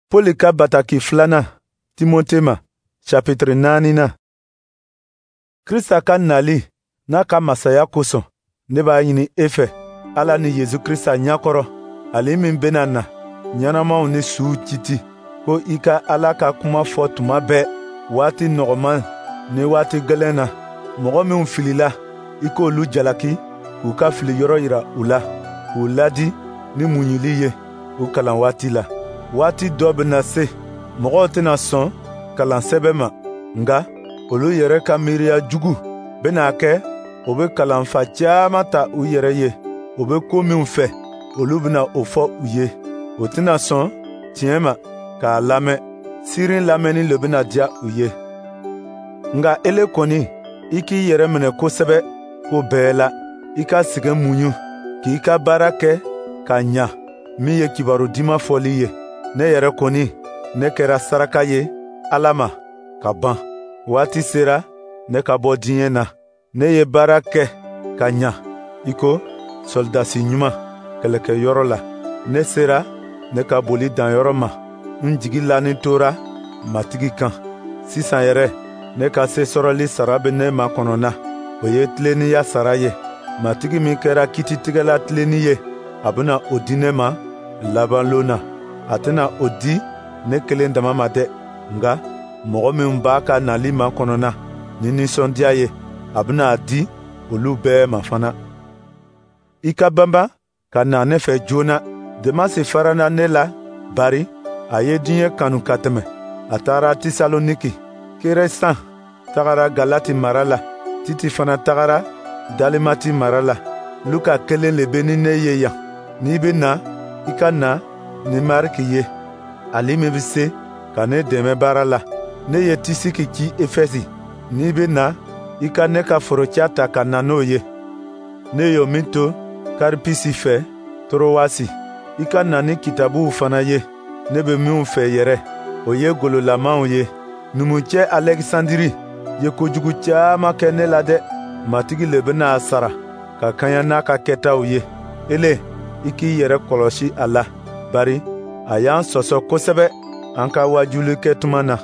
Poli ka bataki filana Timote ma chapitre 4 na. Krista ka nali n'a ka masaya kosɔn ne b'a ɲini e fɛ Ala ni Yesu Krista ɲakɔrɔ ale min bena na ɲɛnamaw ni suw citi ko i ka Ala ka kuma fɔ tuma bɛɛ waati nɔgɔman ni waati gɛlɛn na. Mɔgɔ minw filila i k'olu jalaki k'u ka fili yɔrɔ yira u la k'u ladi ni muɲuli ye u kalan waati la. Waati dɔ bena se mɔgɔw tɛna sɔn kalansɛbɛ ma, nga olu yɛrɛ ka miiriya jugu bena kɛ o be kalanfa caaman ta u yɛrɛ ye. O be ko minw fɛ olu bena o fɔ u ye. O tɛna sɔn tiɲɛ ma k'a lamɛn. Sirin lamɛnni le bena diya u ye. Nga ele kɔni i k'i yɛrɛ minɛ kosɛbɛ ko bɛɛ la. I ka sɛgɛn muɲu k'i ka baara kɛ ka ɲa min ye kibaru diman fɔli ye. Ne yɛrɛ kɔni ne kɛra saraka ye Ala ma ka ban. Waati sera ne ka bɔ diɲɛ na. Ne ye baara kɛ ka ɲa i ko soldasi ɲuman kɛlɛkɛyɔrɔ la. Ne sera ne ka boli danyɔrɔ ma. N jigi lanin tora matigi kan. Sisan yɛrɛ ne ka se sɔrɔli sara bɛ ne makɔnɔna. O ye tileniya sara ye. Matigi min kɛra kititigɛla tilenni ye a bena o di ne ma labanlon na. A tɛna o di ne kelen dama ma dɛ, nga mɔgɔ min b'a ka nali makɔnɔna ni ninsɔndiya ye a bena a di olu bɛɛ ma fana. I ka banban ka na ne fɛ joona. Demasi farana ne la, bari a ye diɲɛ kanu ka tɛmɛ. A taara Tisaloniki. Keresan tagara Galati mara la. Titi fana tagara Dalimati mara la. Luka kelen le be ni ne ye yan. N'i be na i ka na ni Mariki ye, ale min be se ka ne dɛmɛ baara la. Ne ye Tisiki ci Efɛsi. N'i be na i ka ne ka foroca ta ka na n'o ye. Ne y'o min to Karipisi fɛ Torowasi. I ka na ni kitabuw fana ye. Ne be minw fɛ yɛrɛ o ye gololamanw ye. Numucɛ Alɛgisandiri ye kojugu caaman kɛ ne la dɛ. Matigi le bena a sara ka kaɲa n'a ka kɛtaw ye. Ele i k'i yɛrɛ kɔlɔsi a la, bari a y'an sɔsɔ kosɛbɛ an ka wajulikɛ tuma na.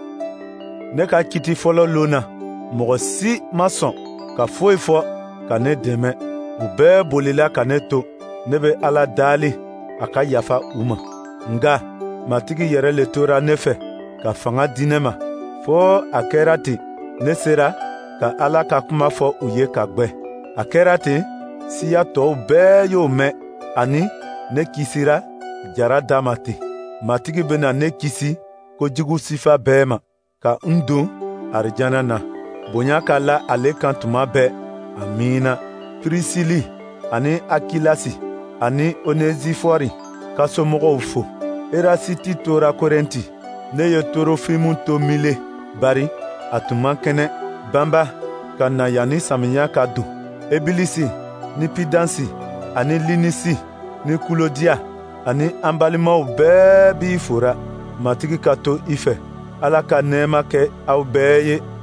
Ne ka kiti fɔlɔ lon na mɔgɔ si ma sɔn ka foyi fɔ ka ne dɛmɛ. U bɛɛ bolila ka ne to. Ne be Ala dali a ka yafa u ma. Nga matigi yɛrɛ le tora ne fɛ ka fanga di ne ma, fɔɔ a kɛra ten ne sera ka Ala ka kuma fɔ u ye ka gwɛ. A kɛra ten siya tɔw bɛɛ y'o mɛn, ani ne kisira jara da ma ten. Matigi bena ne kisi kojugu sifa bɛɛ ma, ka n don arijana na. Bonya ka la ale kan tuma bɛɛ. Amiina. Pirisili ani Akilasi ani Onesifɔri ka somɔgɔw fo. Erasiti tora Korɛnti. Ne ye Torofimu to Mile, bari a tun man kɛnɛ. Banba ka na yan ni samiya ka don. Ebilisi ni Pidansi ani Linisi ni Kulodiya ani an balimaw bɛɛ b'i fora. Matigi ka to i fɛ. Ala ka nɛɛma kɛ aw bɛɛ ye.